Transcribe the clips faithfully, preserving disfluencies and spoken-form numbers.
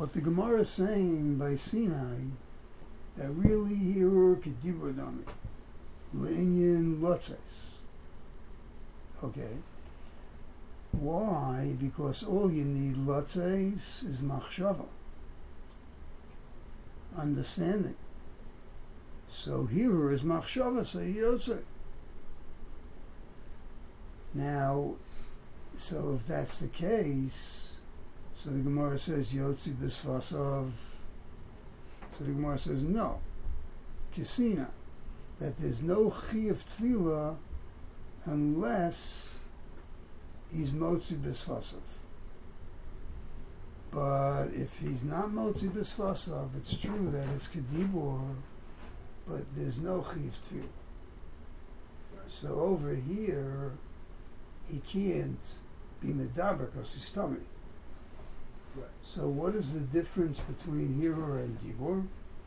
What the Gemara is saying by Sinai, that really here kedibur dami, le'inyan lotzes. Okay. Why? Because all you need lotzes is machshava, understanding. So here is machshava, so yotze. Now, so if that's the case, so the Gemara says yotzi b'svasav. So the Gemara says no, kisina, that there's no chi of tefillah unless he's motzi b'svasav. But if he's not motzi b'svasav, it's true that it's kedibur, but there's no chi of tefillah. So over here, he can't be medaber because he's tummy. Right. So what is the difference between hero and dibur?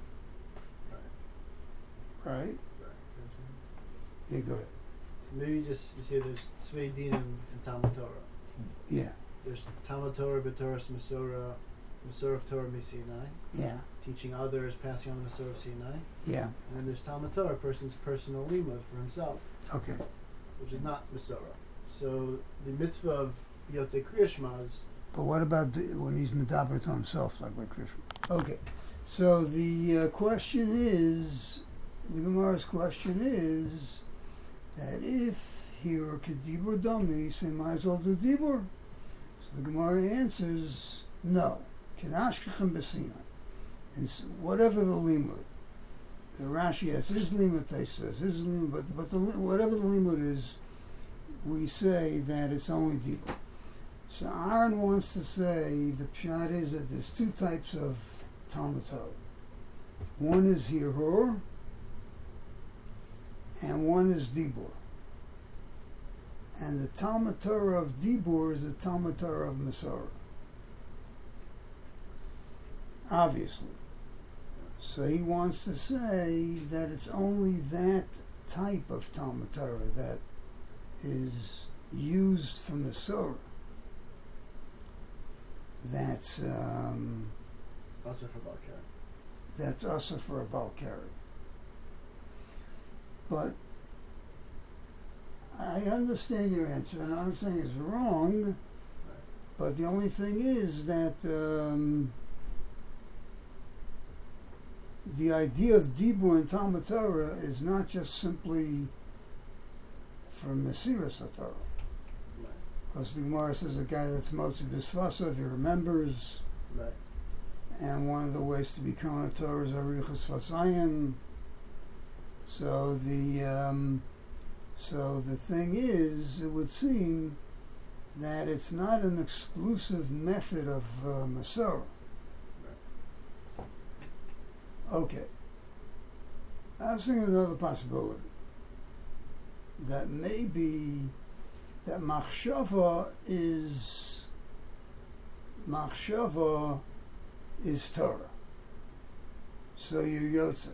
Right. Right? Right. Yeah, go ahead. Maybe just you say there's Tzvei Dinim in Talmud Torah. Yeah, There's Talmud Torah, B'Torah's Masorah, Masorah of Torah Sinai, yeah, teaching others, passing on the Masorah of Sinai. yeah. And then there's Talmud Torah, a person's personal limud for himself, Okay. which is not Masorah. So the mitzvah of Yotzei Kriya Shema is But what about the, when he's medaber to himself, like by Krishna? Okay. So the uh, question is, the Gemara's question is that if here kedibur dami, so might as well do dibur. So the Gemara answers no. Kenashkechem b'sinai. And so whatever the limud, the Rashi has his limud, they says his limud, but but the whatever the limud is, we say that it's only dibur. So Aaron wants to say the pshat is that there's two types of Talmud Torah. One is hirur, and one is dibur. And the Talmud Torah of dibur is the Talmud Torah of Masorah. Obviously. So he wants to say that it's only that type of Talmud Torah that is used for Masorah. That's um, also for Balkar. that's also for a Balkari. But I understand your answer, and I'm not saying it's wrong, Right. but the only thing is that um, the idea of Dibur in Talmud Torah is not just simply for Mesiras HaTorah. Right. Because the Gemara says a guy that's Motzi B'Svasav, he remembers, Right. and one of the ways to become a Torah is Arichas Vasayim. So the um, so the thing is, it would seem that it's not an exclusive method of uh, Masorah. Right. Okay. I was thinking another possibility. That maybe that machshava is machshava is Torah. So you're Yotze.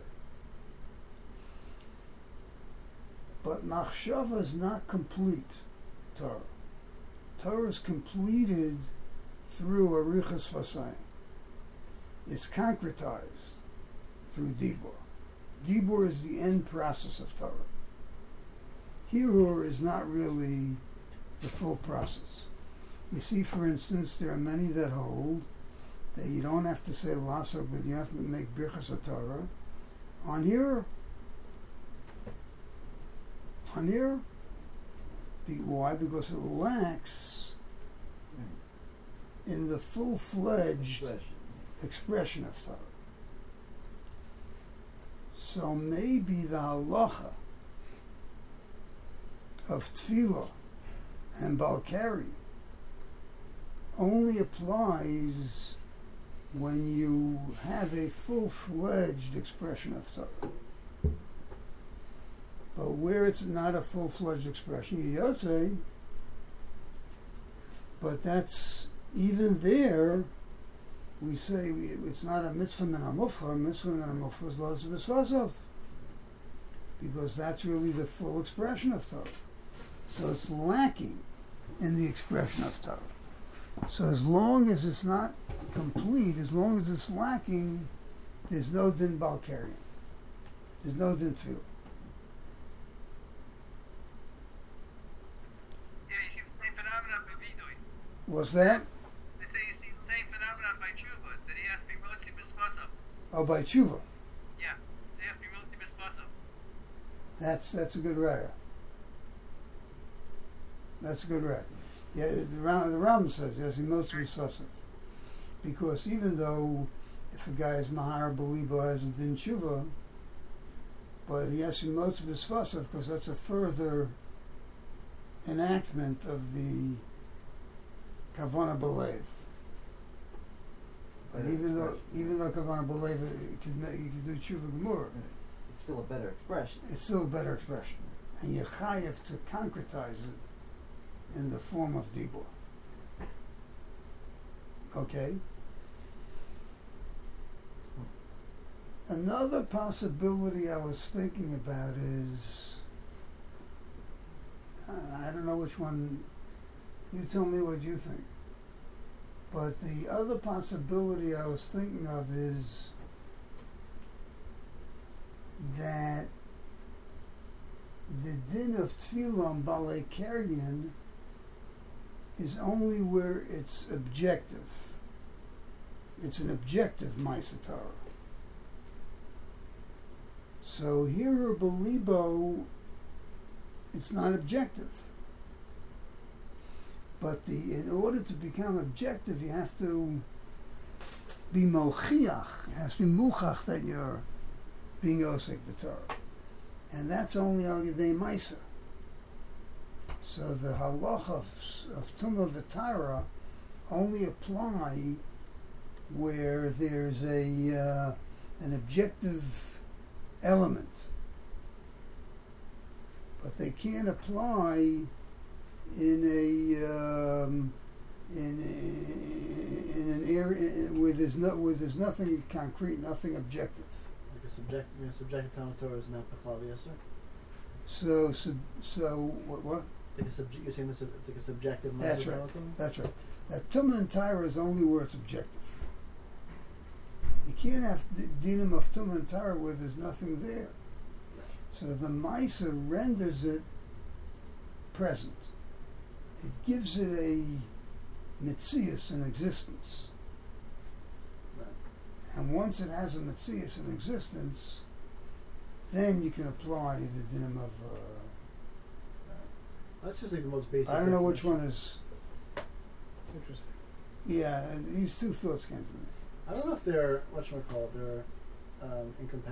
But machshava is not complete Torah. Torah is completed through Arichas Vasayim. It's concretized through Dibur. Dibur is the end process of Torah. Hirur is not really the full process. You see, for instance, there are many that hold that you don't have to say Lasok, but you have to make Birchas HaTorah on Hirur. On Hirur. Be- why? Because it lacks in the full-fledged Expression. expression of Torah. So maybe the halacha of Tefillah and Balkari only applies when you have a full-fledged expression of Torah. But where it's not a full-fledged expression, you Yotze, but that's, even there, we say we, it's not a mitzvah min ha-mufchar, mitzvah min ha-mufchar is Lo B'Svasav, because that's really the full expression of Torah. So it's lacking in the expression of Torah. So as long as it's not complete, as long as it's lacking, there's no din bal carrying. There's no din tefillah. Yeah, you see the same phenomenon by Vidui. What's that? They say you see the same phenomenon by Tshuva, that he has to be motzi b'spasav. Oh, by tshuva. Yeah, he has to be motzi b'spasav. That's that's a good raya. That's a good raya. Yeah, the Ram, the Ram says it has to be most responsive, because even though if a guy is mahar belibo has a din tshuva, but he has to be most responsive because that's a further enactment of the kavana belev. But Better even though expression. even though kavana belev, you could ma- you could do tshuva gemura. It's still a better expression. It's still a better expression, and you're chayav to concretize it in the form of dibur. Okay. Another possibility I was thinking about is, uh, I don't know which one. You tell me what you think. But the other possibility I was thinking of is that the din of tefillah on balei keryan is only where it's objective. It's an objective Ma'aseh Torah. So here or belibo, it's not objective. But the in order to become objective, you have to be mochiach. It has to be muchach that you're being osek b'Torah, and that's only al yedei ma'aser. So the halacha of, of tumah v'tara only apply where there's a uh, an objective element, but they can't apply in a um, in a, in an area where there's no where there's nothing concrete, nothing objective. Like a subject, you know, subjective Talmud Torah is not b'chlal yasser. So so so what what? Like a subj- you're saying this is, it's like a subjective. That's Talmud right. Torah? That's right. That tumah and tyra is only where it's objective. You can't have d- dinim of tumah and tyra where there's nothing there. So the Ma'aser renders it present. It gives it a mitzias, an existence. Right. And once it has a mitzias, an existence, then you can apply the dinim of. Uh, That's just like the most basic. I don't know which definition. one is. Interesting. Yeah, these two thoughts came to me. I don't know if they're whatchamacallit, they're um, incompatible.